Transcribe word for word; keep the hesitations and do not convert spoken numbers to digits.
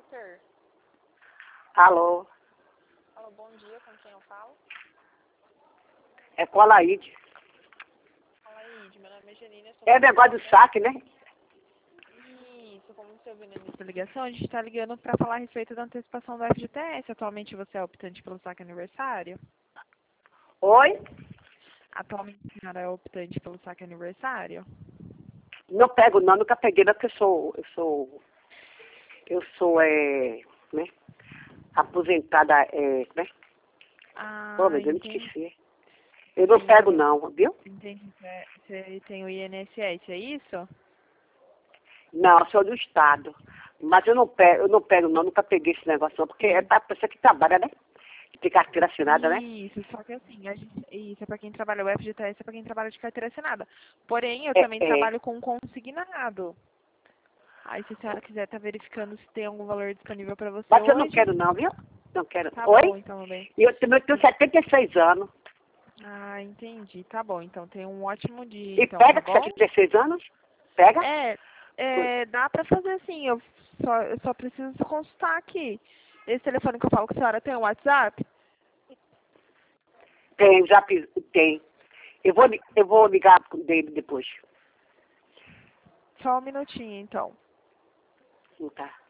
Center. Alô, Alô, bom dia, com quem eu falo? é com a Laíde. Fala aí, meu nome é Janine. É negócio do saque, né? Isso, como você ouviu na início da ligação, a gente está ligando para falar a respeito da antecipação do F G T S. Atualmente você é optante pelo saque aniversário? Oi? Atualmente a senhora é optante pelo saque aniversário? Não pego não, nunca peguei, não, porque eu sou, eu sou, eu sou, é, né, aposentada, é, né? Oh, Ah, meu Deus, me entendi. esqueci. Eu não Sim, pego então, não, viu? entendi. Você você tem o I N S S, é isso? Não, eu sou do Estado. Mas eu não pego, eu não pego não, nunca peguei esse negócio não, porque é pra pessoa que trabalha, né? Que tem carteira assinada, né? Isso, só que assim, a gente, isso é para quem trabalha, o F G T S é para quem trabalha de carteira assinada. Porém, eu É, também é. trabalho com consignado. Aí, se a senhora quiser estar verificando se tem algum valor disponível para você Mas eu não hoje, quero não, viu? Não quero. tá Oi? bom, então, meu bem. E eu também tenho setenta e seis anos. Ah, entendi. Tá bom, então, tenha um ótimo dia, E então, tá pega com bom? setenta e seis anos? Pega? É, é dá pra fazer assim, eu só, eu só preciso consultar aqui. Esse telefone que eu falo com a senhora tem um WhatsApp? Tem, já fiz- tem. Eu vou, li- eu vou ligar dele depois. Só um minutinho, então. Não tá.